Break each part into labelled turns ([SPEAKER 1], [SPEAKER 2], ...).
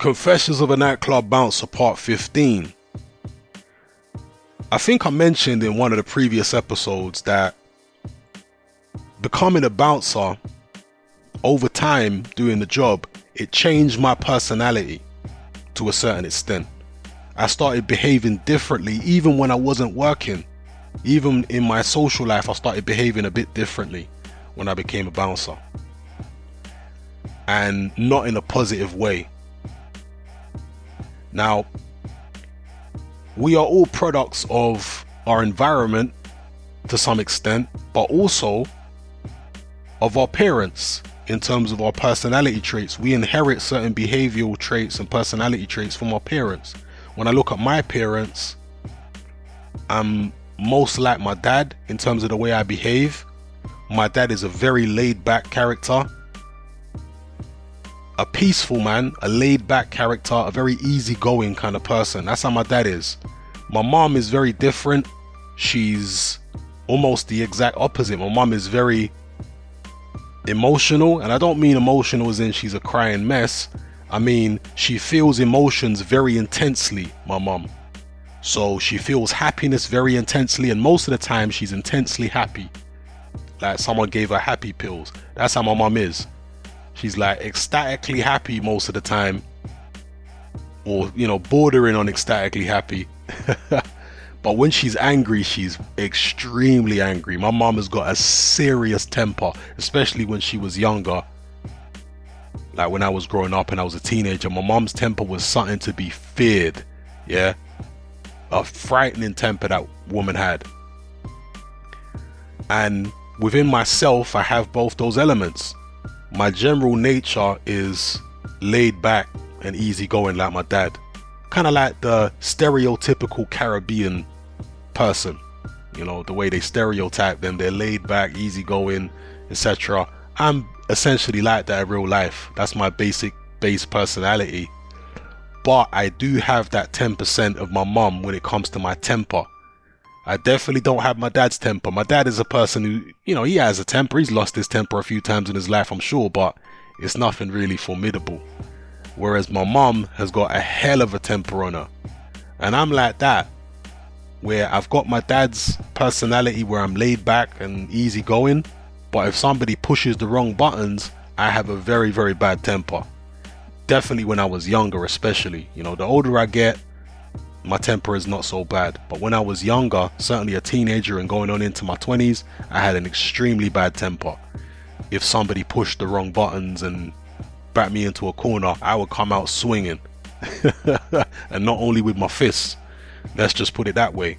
[SPEAKER 1] Confessions of a Nightclub Bouncer Part 15. I think I mentioned in one of the previous episodes that becoming a bouncer, over time doing the job, it changed my personality to a certain extent. I started behaving differently even when I wasn't working. Even in my social life, I started behaving a bit differently when I became a bouncer. And not in a positive way. Now, we are all products of our environment to some extent, but also of our parents in terms of our personality traits. We inherit certain behavioral traits and personality traits from our parents. When I look at my parents, I'm most like my dad in terms of the way I behave. My dad is a very laid-back character. A peaceful man, a laid-back character, a very easygoing kind of person. That's how my dad is. My mom is very different. She's almost the exact opposite. My mom is very emotional, and I don't mean emotional as in she's a crying mess. I mean, she feels emotions very intensely, my mom. So she feels happiness very intensely, and most of the time she's intensely happy. Like someone gave her happy pills. That's how my mom is. She's like ecstatically happy most of the time, or bordering on ecstatically happy. But when she's angry, she's extremely angry. My mom has got a serious temper, especially when she was younger. Like when I was growing up and I was a teenager, my mom's temper was something to be feared. Yeah, a frightening temper that woman had. And within myself, I have both those elements. My general nature is laid back and easygoing like my dad. Kind of like the stereotypical Caribbean person. The way they stereotype them. They're laid back, easygoing, etc. I'm essentially like that in real life. That's my base personality. But I do have that 10% of my mom when it comes to my temper. I definitely don't have my dad's temper. My dad is a person who, he has a temper. He's lost his temper a few times in his life, I'm sure, but it's nothing really formidable. Whereas my mom has got a hell of a temper on her. And I'm like that, where I've got my dad's personality where I'm laid back and easygoing, but if somebody pushes the wrong buttons, I have a very, very bad temper. Definitely when I was younger, especially. The older I get, my temper is not so bad. But when I was younger, certainly a teenager and going on into my 20s, I had an extremely bad temper. If somebody pushed the wrong buttons and backed me into a corner, I would come out swinging. And not only with my fists. Let's just put it that way.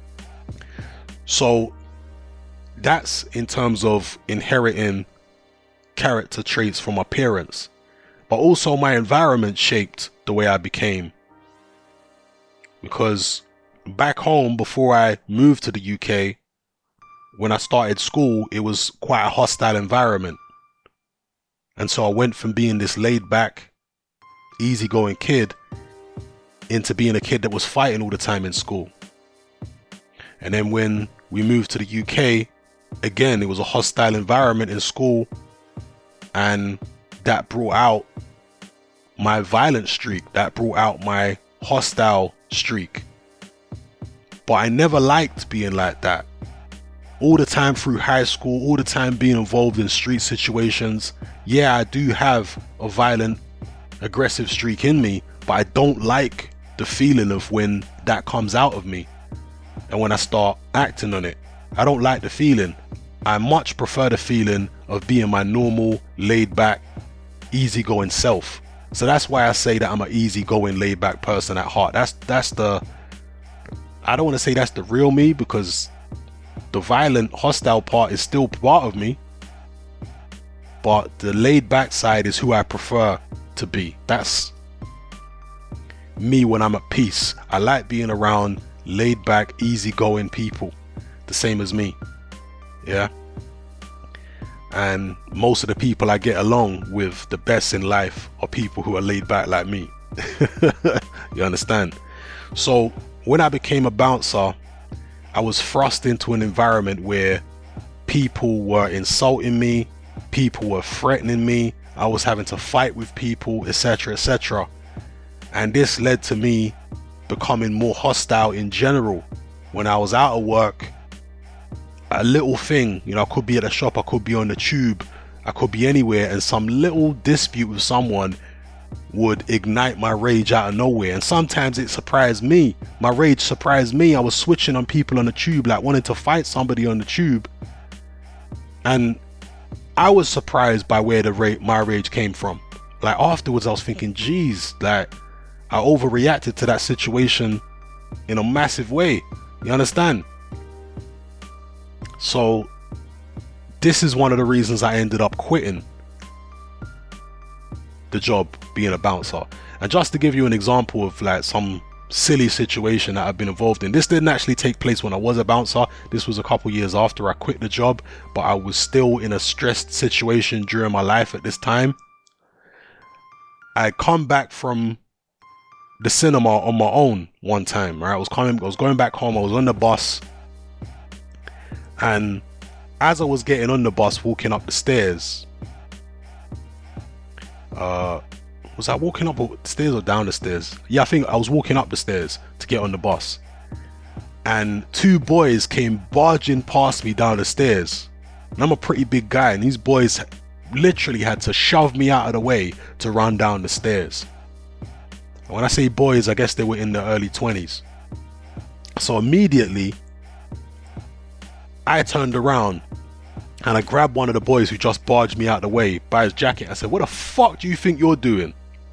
[SPEAKER 1] So that's in terms of inheriting character traits from my parents. But also my environment shaped the way I became. Because back home, before I moved to the UK, when I started school, it was quite a hostile environment. And so I went from being this laid back, easygoing kid into being a kid that was fighting all the time in school. And then when we moved to the UK, again, it was a hostile environment in school. And that brought out my violent streak. That brought out my hostile streak. But I never liked being like that. All the time through high school, all the time being involved in street situations. Yeah, I do have a violent, aggressive streak in me, but I don't like the feeling of when that comes out of me and when I start acting on it. I don't like the feeling. I much prefer the feeling of being my normal, laid back, easygoing self. So that's why I say that I'm an easygoing, laid back person at heart. That's the, I don't want to say that's the real me, because the violent, hostile part is still part of me. But the laid back side is who I prefer to be. That's me when I'm at peace. I like being around laid back, easygoing people, the same as me. Yeah. And most of the people I get along with the best in life are people who are laid back like me. You understand? So when I became a bouncer, I was thrust into an environment where people were insulting me, people were threatening me, I was having to fight with people, etc., etc. And this led to me becoming more hostile in general. When I was out of work, a little thing, I could be at a shop, I could be on the tube, I could be anywhere, and some little dispute with someone would ignite my rage out of nowhere. And sometimes it surprised me. My rage surprised me. I was switching on people on the tube, like wanting to fight somebody on the tube. And I was surprised by where my rage came from. Like afterwards I was thinking, geez, like I overreacted to that situation in a massive way. You understand? So this is one of the reasons I ended up quitting the job being a bouncer. And just to give you an example of like some silly situation that I've been involved in, this didn't actually take place when I was a bouncer. This was a couple years after I quit the job, but I was still in a stressed situation during my life at this time. I come back from the cinema on my own one time, right? I was going back home, I was on the bus, and as I was getting on the bus walking up the stairs, was I walking up the stairs or down the stairs? Yeah, I think I was walking up the stairs to get on the bus, and two boys came barging past me down the stairs. And I'm a pretty big guy, and these boys literally had to shove me out of the way to run down the stairs. And when I say boys, I guess they were in their early 20s. So immediately I turned around and I grabbed one of the boys who just barged me out of the way by his jacket. I said, "What the fuck do you think you're doing?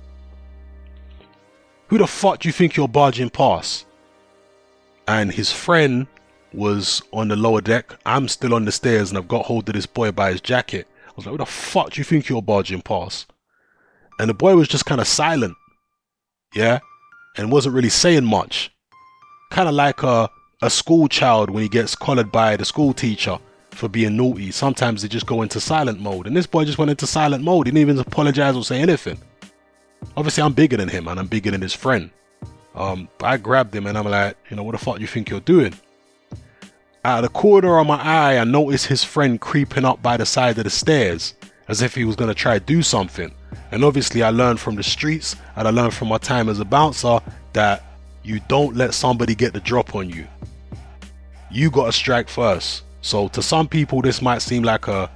[SPEAKER 1] Who the fuck do you think you're barging past?" And his friend was on the lower deck. I'm still on the stairs, and I've got hold of this boy by his jacket. I was like, "Who the fuck do you think you're barging past?" And the boy was just kind of silent, yeah, and wasn't really saying much. Kind of like a school child when he gets collared by the school teacher for being naughty. Sometimes they just go into silent mode, and this boy just went into silent mode. He didn't even apologize or say anything. Obviously I'm bigger than him and I'm bigger than his friend. But I grabbed him and I'm like, "What the fuck do you think you're doing?" Out of the corner of my eye, I noticed his friend creeping up by the side of the stairs as if he was going to try to do something. And obviously I learned from the streets and I learned from my time as a bouncer that you don't let somebody get the drop on you. You got to strike first. So to some people this might seem like an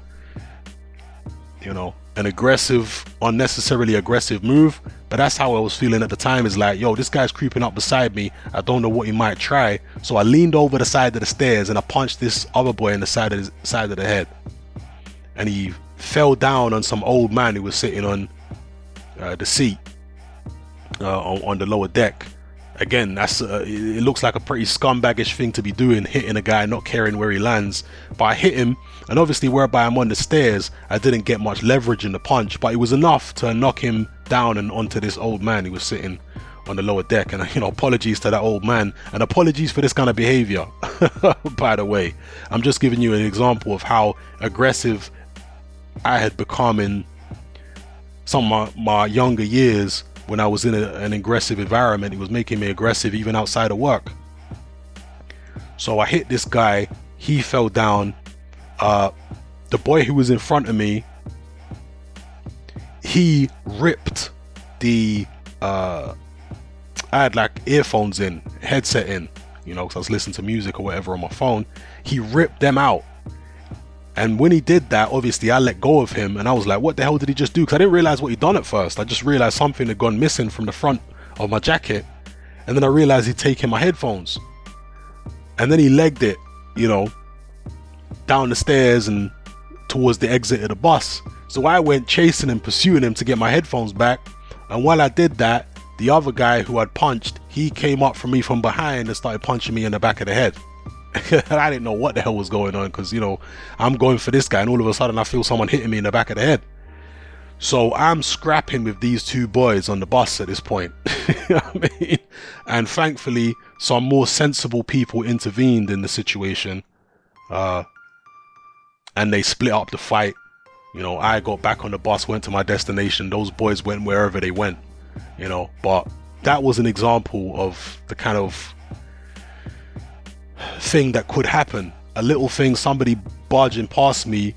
[SPEAKER 1] aggressive, unnecessarily aggressive move, but that's how I was feeling at the time. Is like, yo, this guy's creeping up beside me. I don't know what he might try. So I leaned over the side of the stairs and I punched this other boy in the side of the head. And he fell down on some old man who was sitting on the seat on the lower deck. Again, that's it looks like a pretty scumbaggish thing to be doing, hitting a guy, not caring where he lands. But I hit him, and obviously whereby I'm on the stairs, I didn't get much leverage in the punch, but it was enough to knock him down and onto this old man who was sitting on the lower deck. And apologies to that old man, and apologies for this kind of behavior. By the way, I'm just giving you an example of how aggressive I had become in some of my younger years. When I was in an aggressive environment, it was making me aggressive even outside of work. So I hit this guy, he fell down. The boy who was in front of me, he ripped the I had like earphones in, headset in, because I was listening to music or whatever on my phone. He ripped them out. And when he did that, obviously I let go of him and I was like, what the hell did he just do? Because I didn't realize what he'd done at first. I just realized something had gone missing from the front of my jacket. And then I realized he'd taken my headphones. And then he legged it, down the stairs and towards the exit of the bus. So I went chasing him, pursuing him to get my headphones back. And while I did that, the other guy who I'd punched, he came up from me from behind and started punching me in the back of the head. I didn't know what the hell was going on because, I'm going for this guy and all of a sudden I feel someone hitting me in the back of the head. So I'm scrapping with these two boys on the bus at this point. You know what I mean? And thankfully, some more sensible people intervened in the situation. And they split up the fight. I got back on the bus, went to my destination. Those boys went wherever they went. But that was an example of the kind of thing that could happen. A little thing, somebody barging past me,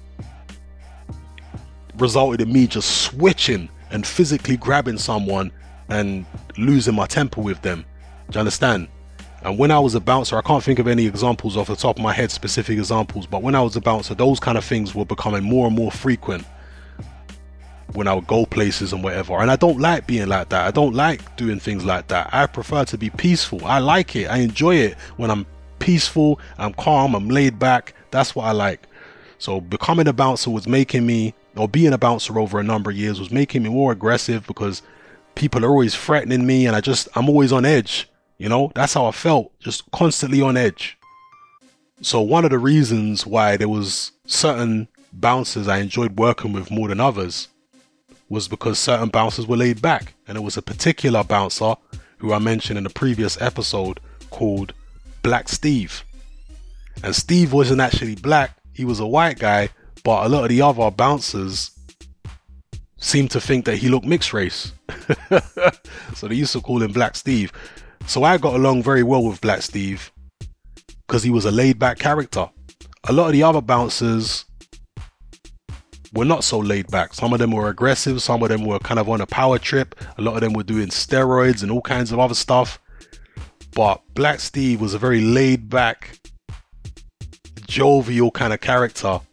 [SPEAKER 1] resulted in me just switching and physically grabbing someone and losing my temper with them. Do you understand? And when I was a bouncer, I can't think of any examples off the top of my head, specific examples, but when I was a bouncer, those kind of things were becoming more and more frequent when I would go places and whatever. And I don't like being like that. I don't like doing things like that. I prefer to be peaceful. I like it. I enjoy it when I'm peaceful, I'm calm, I'm laid back. That's what I like. So becoming a bouncer was making me, or being a bouncer over a number of years was making me more aggressive, because people are always threatening me and I'm always on edge. You know, that's how I felt, just constantly on edge. So one of the reasons why there was certain bouncers I enjoyed working with more than others was because certain bouncers were laid back. And it was a particular bouncer who I mentioned in the previous episode called Black Steve. And Steve wasn't actually black, he was a white guy, but a lot of the other bouncers seemed to think that he looked mixed race. So they used to call him Black Steve. So I got along very well with Black Steve because he was a laid back character. A lot of the other bouncers were not so laid back. Some of them were aggressive, some of them were kind of on a power trip, a lot of them were doing steroids and all kinds of other stuff. But Black Steve was a very laid back, jovial kind of character,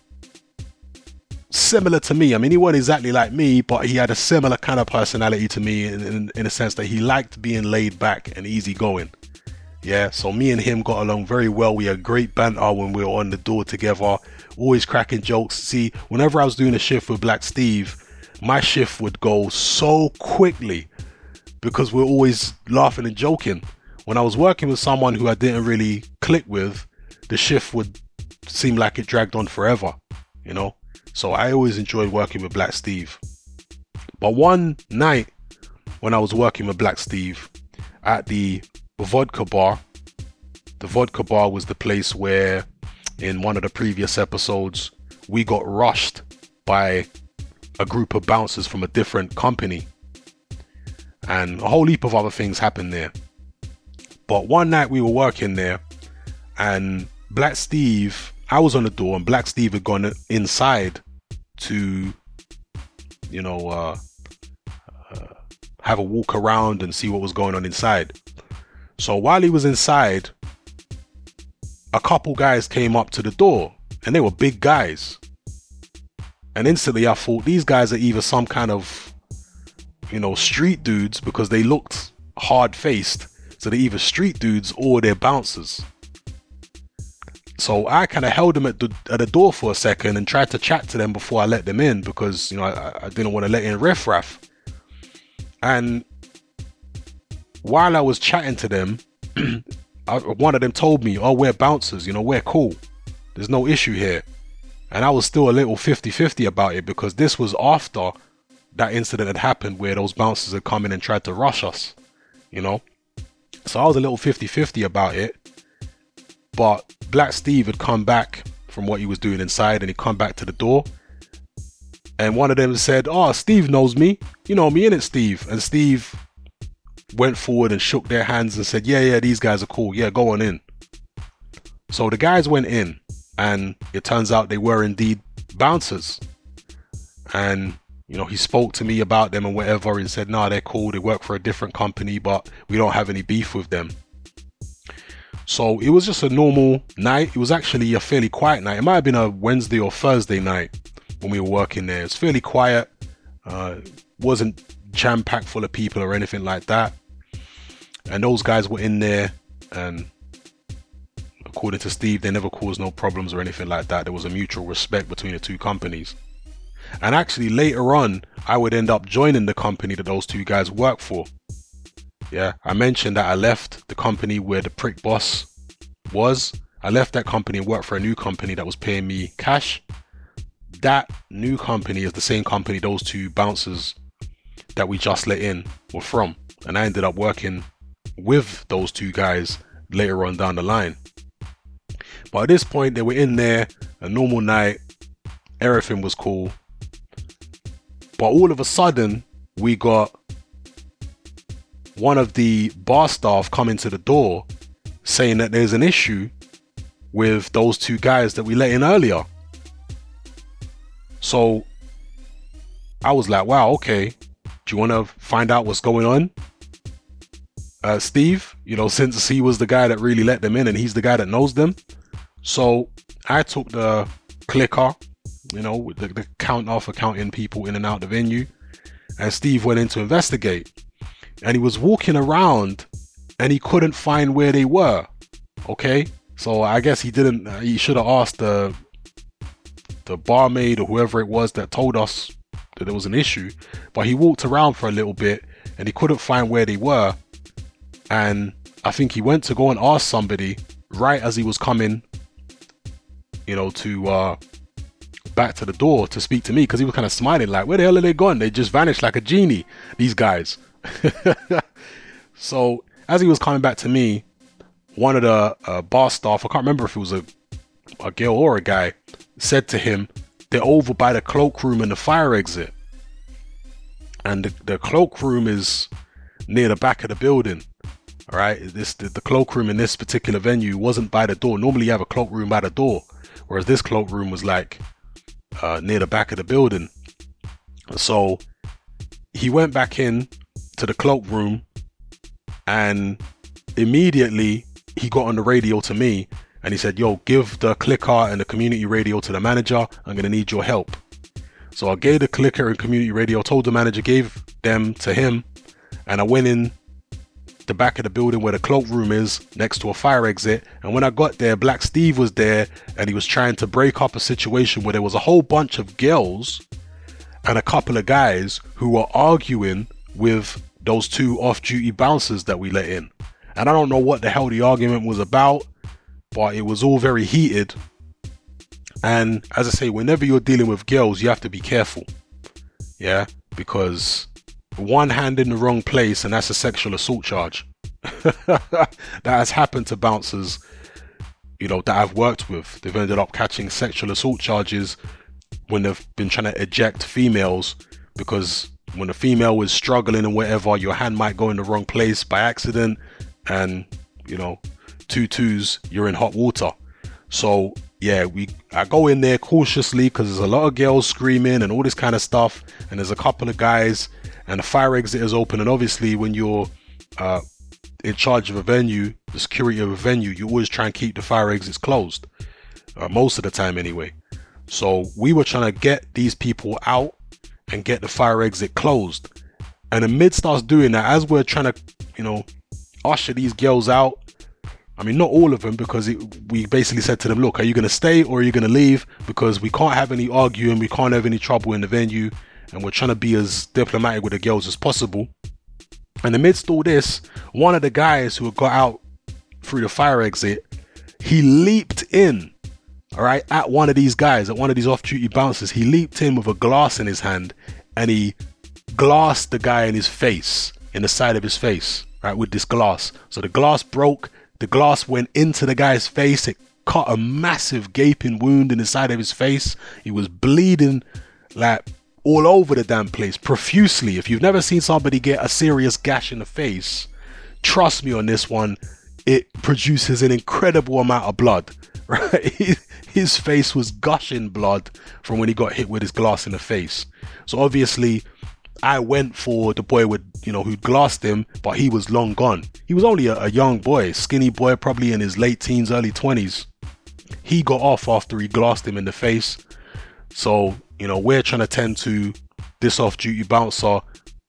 [SPEAKER 1] similar to me. I mean, he wasn't exactly like me, but he had a similar kind of personality to me in a sense that he liked being laid back and easygoing. Yeah, so me and him got along very well. We had great banter when we were on the door together, always cracking jokes. See, whenever I was doing a shift with Black Steve, my shift would go so quickly because we're always laughing and joking. When I was working with someone who I didn't really click with, the shift would seem like it dragged on forever, you know? So I always enjoyed working with Black Steve. But one night when I was working with Black Steve at the vodka bar was the place where in one of the previous episodes we got rushed by a group of bouncers from a different company, and a whole heap of other things happened there. But one night we were working there and Black Steve, I was on the door and Black Steve had gone inside to, you know, have a walk around and see what was going on inside. So while he was inside, a couple guys came up to the door and they were big guys. And instantly I thought these guys are either some kind of, you know, street dudes because they looked hard faced. So they're either street dudes or they're bouncers. So I kind of held them at the door for a second and tried to chat to them before I let them in because, you know, I didn't want to let in riffraff. And while I was chatting to them, one of them told me, oh, we're bouncers, you know, we're cool. There's no issue here. And I was still a little 50-50 about it because this was after that incident had happened where those bouncers had come in and tried to rush us, you know. So I was a little 50-50 about it. But Black Steve had come back from what he was doing inside and he'd come back to the door. And one of them said, oh, Steve knows me. You know me, innit, Steve? And Steve went forward and shook their hands and said, yeah, these guys are cool. Yeah, go on in. So the guys went in and it turns out they were indeed bouncers. And, you know, he spoke to me about them and whatever and said, nah, they're cool. They work for a different company, but we don't have any beef with them. So it was just a normal night. It was actually a fairly quiet night. It might have been a Wednesday or Thursday night when we were working there. It's fairly quiet. Wasn't jam-packed full of people or anything like that. And those guys were in there and according to Steve, they never caused no problems or anything like that. There was a mutual respect between the two companies. And actually later on, I would end up joining the company that those two guys work for. Yeah, I mentioned that I left the company where the prick boss was. I left that company and worked for a new company that was paying me cash. That new company is the same company those two bouncers that we just let in were from. And I ended up working with those two guys later on down the line. But at this point, they were in there, a normal night, everything was cool. But all of a sudden, we got one of the bar staff coming to the door saying that there's an issue with those two guys that we let in earlier. So I was like, wow, okay. Do you want to find out what's going on? Steve, since he was the guy that really let them in and he's the guy that knows them. So I took the clicker, with the counter for counting people in and out the venue. And Steve went in to investigate. And he was walking around and he couldn't find where they were. Okay? So I guess he should have asked the barmaid or whoever it was that told us that there was an issue. But he walked around for a little bit and he couldn't find where they were. And I think he went to go and ask somebody right as he was coming, to back to the door to speak to me, because he was kind of smiling like, where the hell are they gone? They just vanished like a genie, these guys. So as he was coming back to me, one of the bar staff, I can't remember if it was a girl or a guy, said to him, they're over by the cloakroom and the fire exit. And the cloakroom is near the back of the building. All right, the cloakroom in this particular venue wasn't by the door. Normally you have a cloakroom by the door, whereas this cloakroom was like near the back of the building. So he went back in to the cloakroom and immediately he got on the radio to me and he said, yo, give the clicker and the community radio to the manager. I'm going to need your help. So I gave the clicker and community radio, told the manager, gave them to him, and I went in the back of the building where the cloakroom is, next to a fire exit. And when I got there, Black Steve was there and he was trying to break up a situation where there was a whole bunch of girls and a couple of guys who were arguing with those two off-duty bouncers that we let in. And I don't know what the hell the argument was about, but it was all very heated. And as I say, whenever you're dealing with girls, you have to be careful. Yeah, because one hand in the wrong place and that's a sexual assault charge. That has happened to bouncers, that I've worked with. They've ended up catching sexual assault charges when they've been trying to eject females, because when a female is struggling and whatever, your hand might go in the wrong place by accident, and you're in hot water. So yeah, I go in there cautiously because there's a lot of girls screaming and all this kind of stuff, and there's a couple of guys, and the fire exit is open. And obviously when you're in charge of a venue, the security of a venue, you always try and keep the fire exits closed, most of the time anyway. So we were trying to get these people out and get the fire exit closed. And amidst us doing that, as we're trying to, usher these girls out, I mean, not all of them, because we basically said to them, look, are you going to stay or are you going to leave? Because we can't have any arguing, we can't have any trouble in the venue, and we're trying to be as diplomatic with the girls as possible. And amidst all this, one of the guys who had got out through the fire exit, he leaped in, all right, at one of these guys, at one of these off-duty bouncers. He leaped in with a glass in his hand and he glassed the guy in his face, in the side of his face, right, with this glass. So the glass broke. The glass went into the guy's face. It cut a massive gaping wound in the side of his face. He was bleeding like all over the damn place profusely. If you've never seen somebody get a serious gash in the face, trust me on this one, it produces an incredible amount of blood, right? His face was gushing blood from when he got hit with his glass in the face. So obviously I went for the boy with, who'd glassed him, but he was long gone. He was only a young boy, skinny boy, probably in his late teens, early 20s. He got off after he glassed him in the face. So, we're trying to tend to this off-duty bouncer.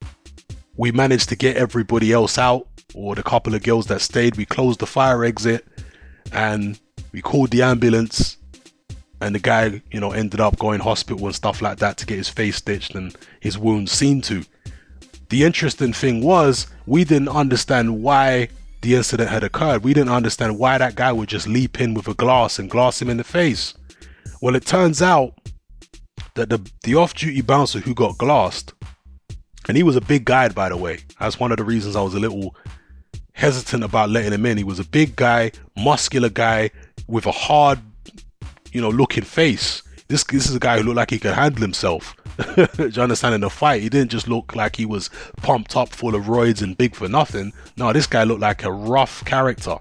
[SPEAKER 1] We managed to get everybody else out, or the couple of girls that stayed. We closed the fire exit and we called the ambulance. And the guy, ended up going hospital and stuff like that to get his face stitched and his wounds seen to. The interesting thing was, we didn't understand why the incident had occurred. We didn't understand why that guy would just leap in with a glass and glass him in the face. Well, it turns out that the off-duty bouncer who got glassed, and he was a big guy, by the way. That's one of the reasons I was a little hesitant about letting him in. He was a big guy, muscular guy with a hard, looking face. This is a guy who looked like he could handle himself. Do you understand? In the fight, he didn't just look like he was pumped up full of roids and big for nothing. No, this guy looked like a rough character.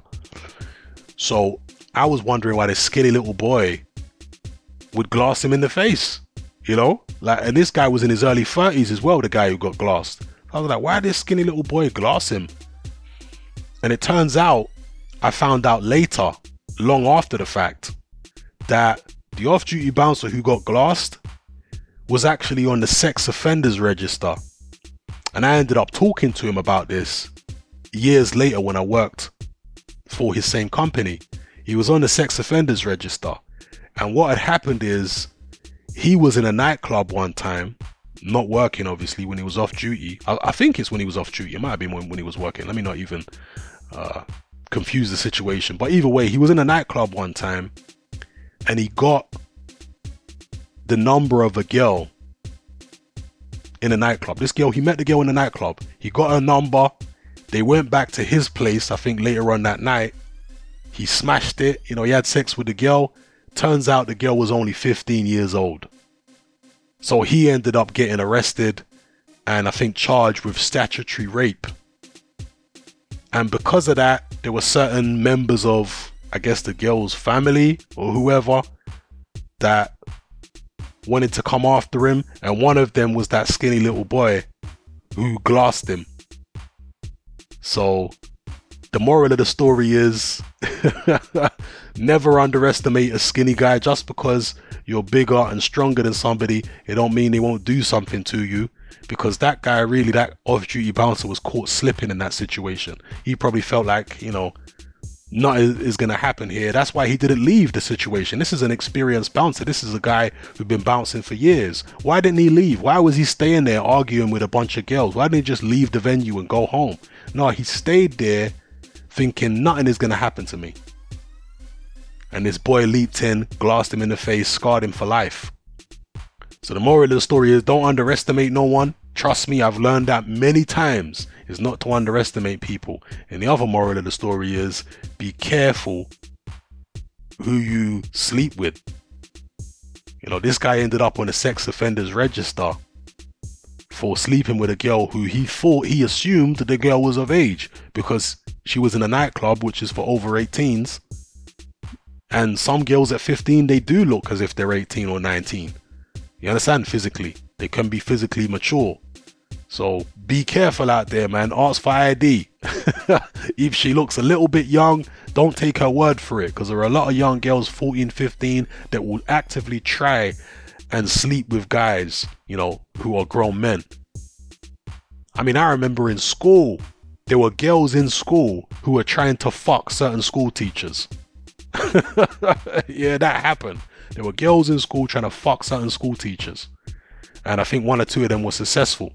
[SPEAKER 1] So I was wondering why this skinny little boy would glass him in the face, and this guy was in his early 30s as well, the guy who got glassed. I was like, why did this skinny little boy glass him? And it turns out, I found out later, long after the fact, that the off-duty bouncer who got glassed was actually on the sex offenders register. And I ended up talking to him about this years later when I worked for his same company. He was on the sex offenders register. And what had happened is he was in a nightclub one time, not working obviously when he was off duty. I think it's when he was off duty. It might have been when he was working. Let me not even confuse the situation. But either way, he was in a nightclub one time and he got the number of a girl in a nightclub. This girl, he met the girl in the nightclub. He got her number. They went back to his place, I think later on that night. He smashed it. You know, he had sex with the girl. Turns out the girl was only 15 years old. So he ended up getting arrested and I think charged with statutory rape. And because of that, there were certain members of, I guess, the girl's family or whoever that wanted to come after him, and one of them was that skinny little boy who glassed him. So the moral of the story is never underestimate a skinny guy. Just because you're bigger and stronger than somebody, it don't mean they won't do something to you, because that guy, really, that off-duty bouncer, was caught slipping in that situation. He probably felt like, you know, nothing is going to happen here. That's why he didn't leave the situation. This is an experienced bouncer. This is a guy who's been bouncing for years. Why didn't he leave? Why was he staying there arguing with a bunch of girls? Why didn't he just leave the venue and go home? No, he stayed there thinking nothing is going to happen to me. And this boy leaped in, glassed him in the face, scarred him for life. So the moral of the story is, don't underestimate no one. Trust me, I've learned that many times, is not to underestimate people. And the other moral of the story is, be careful who you sleep with. You know, this guy ended up on a sex offenders register for sleeping with a girl who he assumed the girl was of age, because she was in a nightclub, which is for over 18s. And some girls at 15, they do look as if they're 18 or 19. You understand? Physically. They can be physically mature. So be careful out there, man. Ask for ID. If she looks a little bit young, don't take her word for it, because there are a lot of young girls, 14, 15, that will actively try and sleep with guys, you know, who are grown men. I mean, I remember in school, there were girls in school who were trying to fuck certain school teachers. Yeah, that happened. There were girls in school trying to fuck certain school teachers. And I think one or two of them were successful.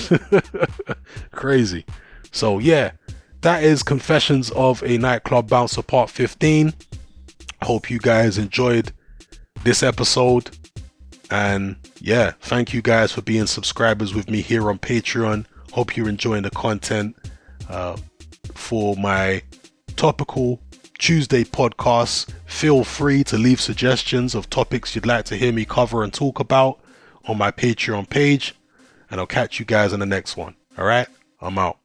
[SPEAKER 1] Crazy. So yeah, that is Confessions of a Nightclub Bouncer Part 15. I hope you guys enjoyed this episode. And yeah, thank you guys for being subscribers with me here on Patreon. Hope you're enjoying the content for my topical Tuesday podcasts. Feel free to leave suggestions of topics you'd like to hear me cover and talk about on my Patreon page, and I'll catch you guys in the next one. All right, I'm out.